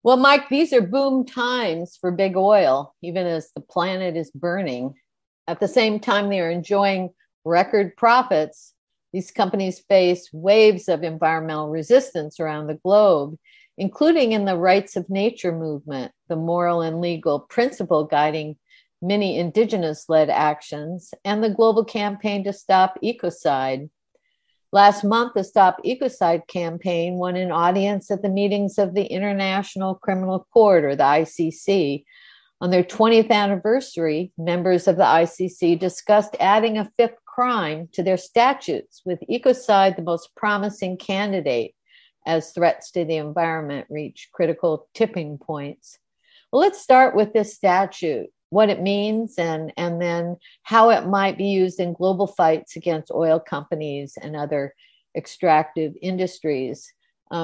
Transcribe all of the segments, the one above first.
Well, Mike, these are boom times for big oil, even as the planet is burning. At the same time, they are enjoying record profits. These companies face waves of environmental resistance around the globe, including in the rights of nature movement, the moral and legal principle guiding many indigenous led actions, and the global campaign to stop ecocide. Last month, the Stop Ecocide campaign won an audience at the meetings of the International Criminal Court, or the ICC. On their 20th anniversary, members of the ICC discussed adding a fifth crime to their statutes, with ecocide the most promising candidate as threats to the environment reach critical tipping points. Well, let's start with this statute, what it means, and then how it might be used in global fights against oil companies and other extractive industries.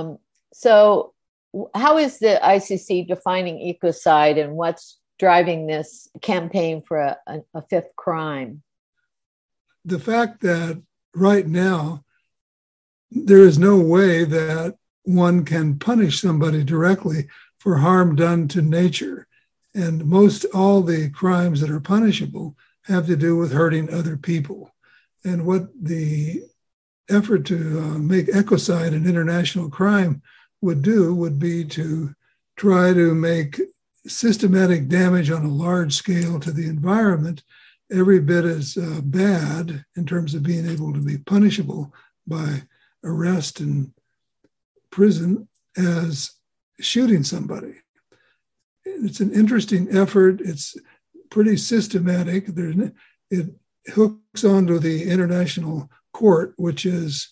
So how is the ICC defining ecocide, and what's driving this campaign for a fifth crime? The fact that right now there is no way that one can punish somebody directly for harm done to nature. And most all the crimes that are punishable have to do with hurting other people. And what the effort to make ecocide an international crime would do would be to try to make systematic damage on a large scale to the environment every bit as bad in terms of being able to be punishable by arrest and prison as shooting somebody. It's an interesting effort. It's pretty systematic. It hooks onto the International Court, which is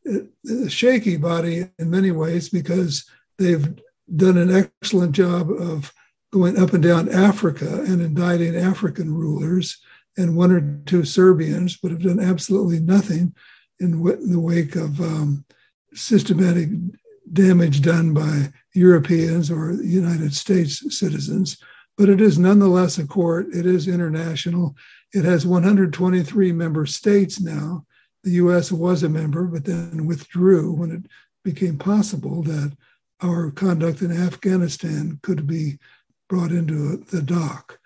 a shaky body in many ways because they've done an excellent job of going up and down Africa and indicting African rulers and one or two Serbians, but have done absolutely nothing in the wake of systematic damage done by Europeans or United States citizens. But it is nonetheless a court. It is international. It has 123 member states now. The US was a member, but then withdrew when it became possible that our conduct in Afghanistan could be brought into the dock.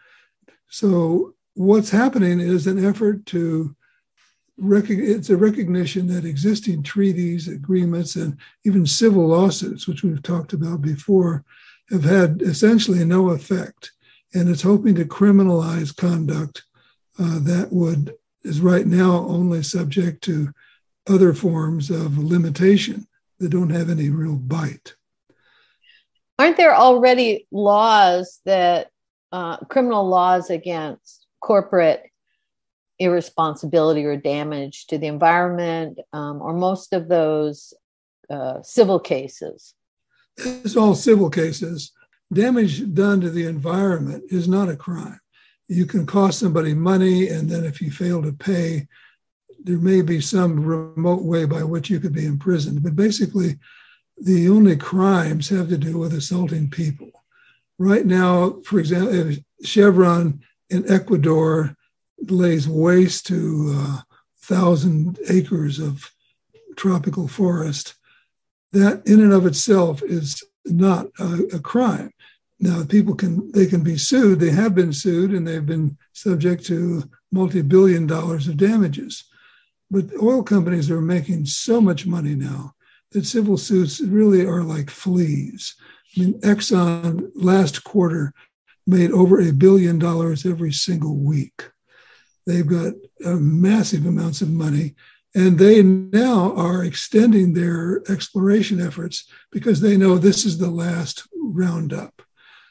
So what's happening is an effort to it's a recognition that existing treaties, agreements, and even civil lawsuits, which we've talked about before, have had essentially no effect. And it's hoping to criminalize conduct that is right now only subject to other forms of limitation that don't have any real bite. Aren't there already laws that, criminal laws against corporate irresponsibility or damage to the environment, or most of those civil cases? It's all civil cases. Damage done to the environment is not a crime. You can cost somebody money, and then if you fail to pay, there may be some remote way by which you could be imprisoned. But basically, the only crimes have to do with assaulting people. Right now, for example, Chevron in Ecuador lays waste to 1,000 acres of tropical forest. That in and of itself is not a crime. Now, they can be sued. They have been sued, and they've been subject to multi-billion dollars of damages. But oil companies are making so much money now that civil suits really are like fleas. I mean, Exxon last quarter made over $1 billion every single week. They've got massive amounts of money, and they now are extending their exploration efforts because they know this is the last roundup.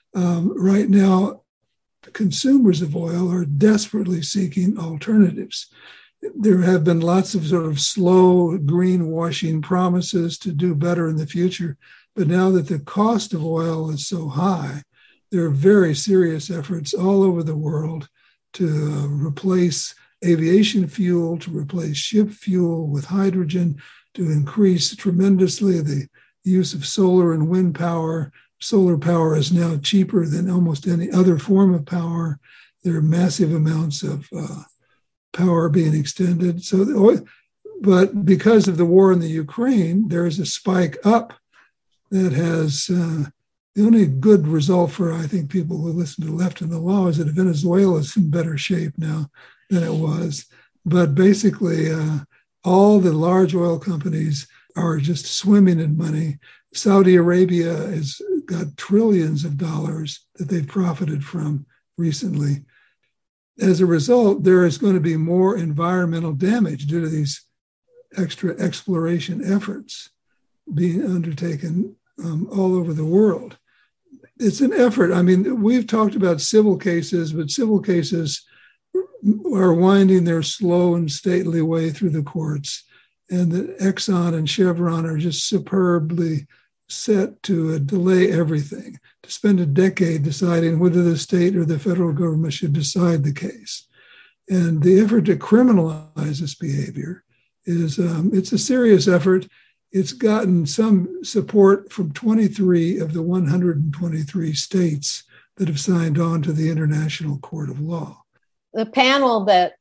Right now, consumers of oil are desperately seeking alternatives. There have been lots of sort of slow greenwashing promises to do better in the future, but now that the cost of oil is so high, there are very serious efforts all over the world to replace aviation fuel, to replace ship fuel with hydrogen, to increase tremendously the use of solar and wind power. Solar power is now cheaper than almost any other form of power. There are massive amounts of power being extended. But because of the war in the Ukraine, there is a spike up that has the only good result for, I think, people who listen to Left and the Law is that Venezuela is in better shape now than it was. But basically, all the large oil companies are just swimming in money. Saudi Arabia has got trillions of dollars that they've profited from recently. As a result, there is going to be more environmental damage due to these extra exploration efforts being undertaken all over the world. It's an effort. I mean, we've talked about civil cases, but civil cases are winding their slow and stately way through the courts. And the Exxon and Chevron are just superbly set to delay everything, to spend a decade deciding whether the state or the federal government should decide the case. And the effort to criminalize this behavior is, it's a serious effort. It's gotten some support from 23 of the 123 states that have signed on to the International Court of Law. The panel that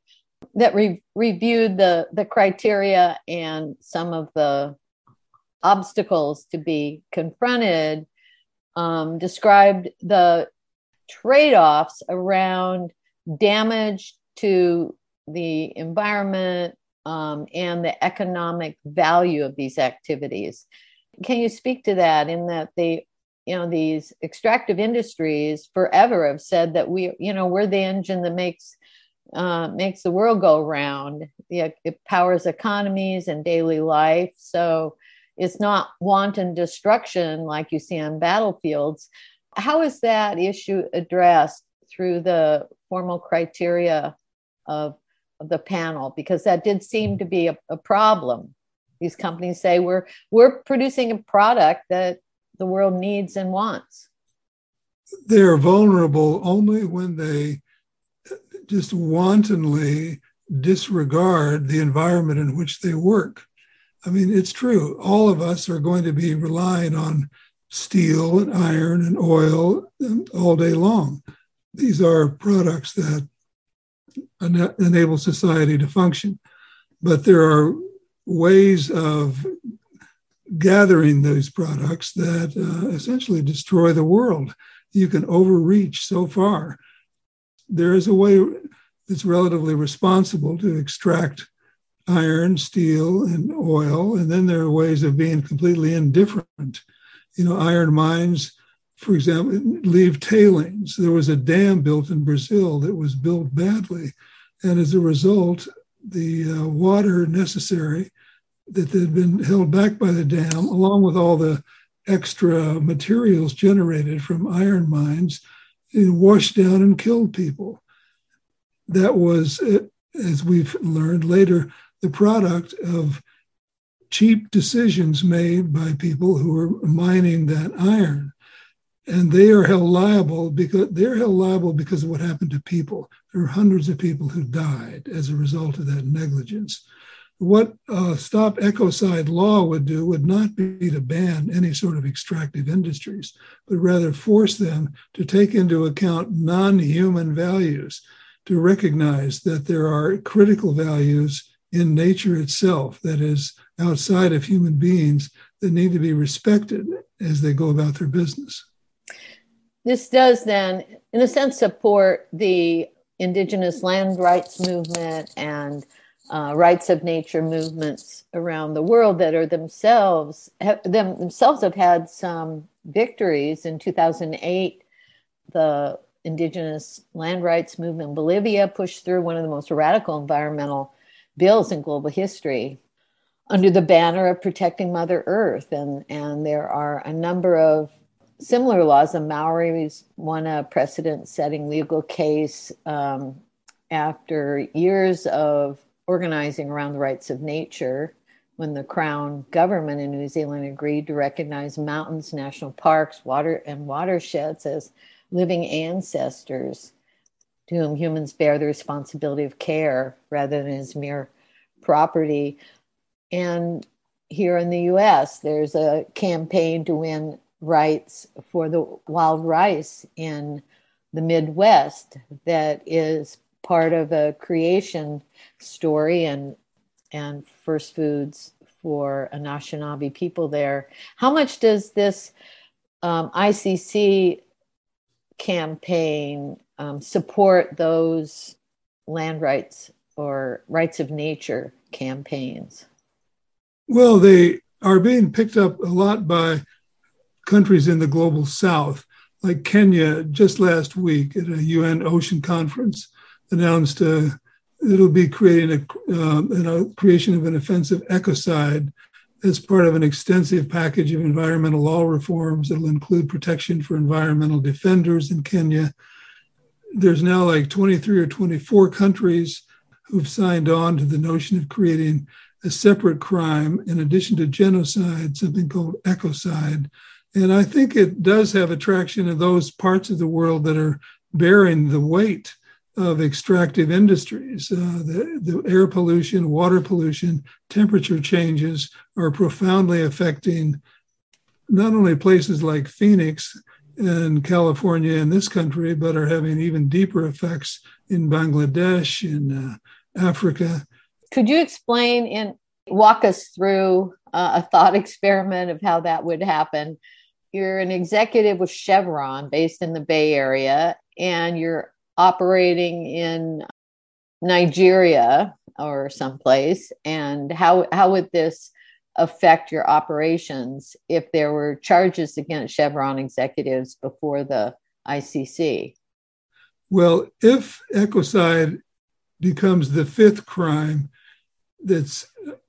reviewed the criteria and some of the obstacles to be confronted described the trade-offs around damage to the environment and the economic value of these activities. Can you speak to that, in that these extractive industries forever have said that we're the engine that makes the world go round. It powers economies and daily life. So it's not wanton destruction like you see on battlefields. How is that issue addressed through the formal criteria of the panel? Because that did seem to be a problem. These companies say we're producing a product that the world needs and wants. They're vulnerable only when they just wantonly disregard the environment in which they work. I mean, it's true. All of us are going to be relying on steel and iron and oil all day long. These are products that enable society to function. But there are ways of gathering those products that essentially destroy the world. You can overreach so far. There is a way that's relatively responsible to extract iron, steel, and oil. And then there are ways of being completely indifferent. Iron mines, for example, leave tailings. There was a dam built in Brazil that was built badly. And as a result, the water necessary that had been held back by the dam, along with all the extra materials generated from iron mines, washed down and killed people. That was, as we've learned later, the product of cheap decisions made by people who are mining that iron. And they are held liable because of what happened to people. There are hundreds of people who died as a result of that negligence. What Stop Ecocide law would do would not be to ban any sort of extractive industries, but rather force them to take into account non-human values, to recognize that there are critical values in nature itself, that is outside of human beings, that need to be respected as they go about their business. This does then, in a sense, support the indigenous land rights movement and rights of nature movements around the world that are themselves have had some victories. In 2008, the indigenous land rights movement in Bolivia pushed through one of the most radical environmental bills in global history under the banner of protecting Mother Earth. And there are a number of similar laws. The Maoris won a precedent-setting legal case after years of organizing around the rights of nature, when the Crown government in New Zealand agreed to recognize mountains, national parks, water, and watersheds as living ancestors to whom humans bear the responsibility of care rather than as mere property. And here in the US, there's a campaign to win rights for the wild rice in the Midwest that is part of a creation story and first foods for Anishinaabe people there. How much does this ICC campaign support those land rights or rights of nature campaigns? Well, they are being picked up a lot by countries in the global south, like Kenya just last week at a UN Ocean Conference announced it'll be creating a creation of an offensive ecocide as part of an extensive package of environmental law reforms that will include protection for environmental defenders in Kenya. There's now like 23 or 24 countries who've signed on to the notion of creating a separate crime in addition to genocide, something called ecocide. And I think it does have attraction in those parts of the world that are bearing the weight of extractive industries. The air pollution, water pollution, temperature changes are profoundly affecting not only places like Phoenix and California in this country, but are having even deeper effects in Bangladesh, in Africa. Could you explain and walk us through a thought experiment of how that would happen? You're an executive with Chevron based in the Bay Area, and you're operating in Nigeria or someplace. And how would this affect your operations if there were charges against Chevron executives before the ICC? Well, if ecocide becomes the fifth crime that's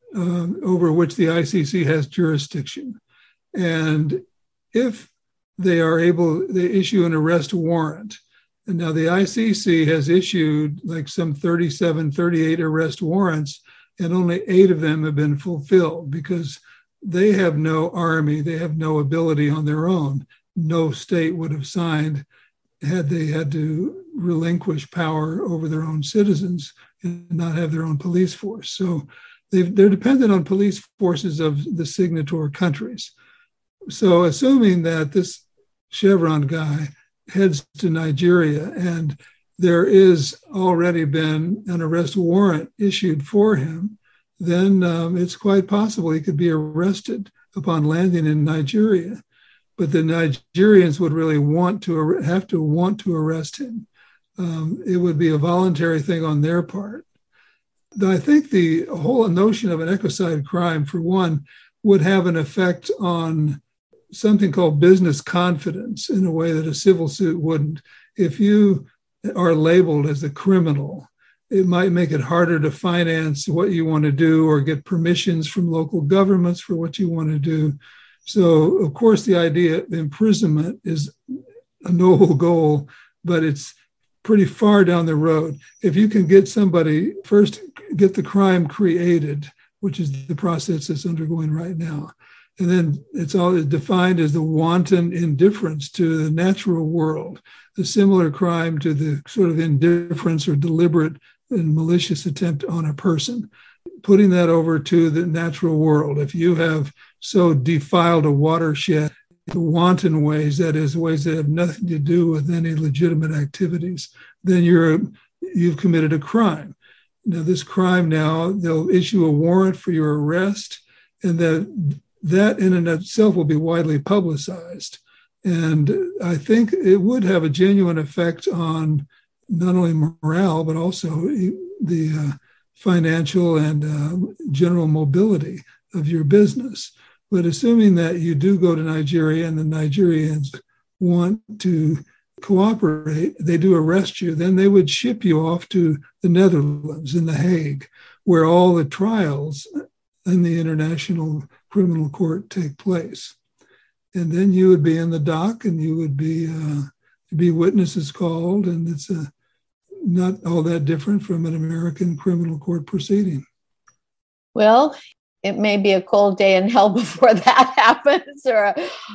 over which the ICC has jurisdiction, and if they issue an arrest warrant, and now the ICC has issued like some 37, 38 arrest warrants, and only 8 of them have been fulfilled because they have no army, they have no ability on their own. No state would have signed had they had to relinquish power over their own citizens and not have their own police force. So they're dependent on police forces of the signatory countries. So assuming that this Chevron guy heads to Nigeria and there is already been an arrest warrant issued for him, then it's quite possible he could be arrested upon landing in Nigeria. But the Nigerians would really have to want to arrest him. It would be a voluntary thing on their part. I think the whole notion of an ecocide crime, for one, would have an effect on something called business confidence in a way that a civil suit wouldn't. If you are labeled as a criminal, it might make it harder to finance what you want to do or get permissions from local governments for what you want to do. So, of course, the idea of imprisonment is a noble goal, but it's pretty far down the road. If you can get somebody, first get the crime created, which is the process that's undergoing right now, and then it's all defined as the wanton indifference to the natural world, the similar crime to the sort of indifference or deliberate and malicious attempt on a person. Putting that over to the natural world. If you have so defiled a watershed in wanton ways, that is, ways that have nothing to do with any legitimate activities, then you've committed a crime. Now, this crime they'll issue a warrant for your arrest, and that in and of itself will be widely publicized. And I think it would have a genuine effect on not only morale, but also the financial and general mobility of your business. But assuming that you do go to Nigeria and the Nigerians want to cooperate, they do arrest you, then they would ship you off to the Netherlands in The Hague, where all the trials in the International Criminal Court take place. And then you would be in the dock and you would be witnesses called, and it's not all that different from an American criminal court proceeding. Well, it may be a cold day in hell before that happens, or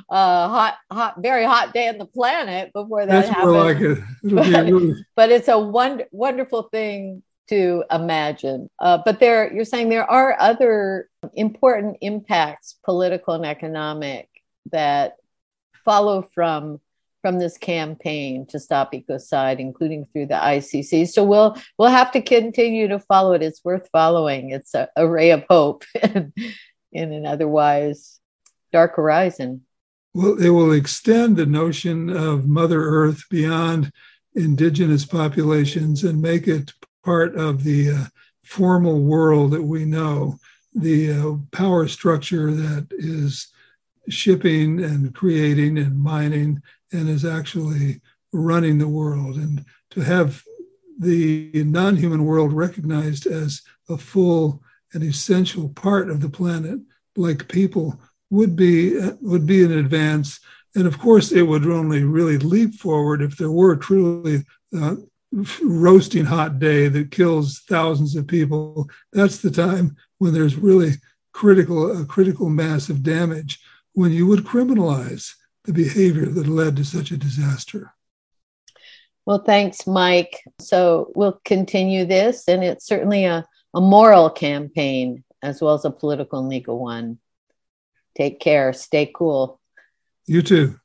a very hot day on the planet before that happens. That's more like it. But it's a wonderful thing to imagine. But you're saying there are other important impacts, political and economic, that follow from this campaign to stop ecocide, including through the ICC. So we'll have to continue to follow it. It's worth following. It's a ray of hope in an otherwise dark horizon. Well, it will extend the notion of Mother Earth beyond indigenous populations and make it part of the formal world that we know, the power structure that is shipping and creating and mining and is actually running the world. And to have the non-human world recognized as a full and essential part of the planet, like people, would be an advance. And of course, it would only really leap forward if there were truly roasting hot day that kills thousands of people. That's the time when there's really a critical mass of damage, when you would criminalize the behavior that led to such a disaster. Well, thanks, Mike. So we'll continue this, and it's certainly a moral campaign as well as a political and legal one. Take care. Stay cool. You too.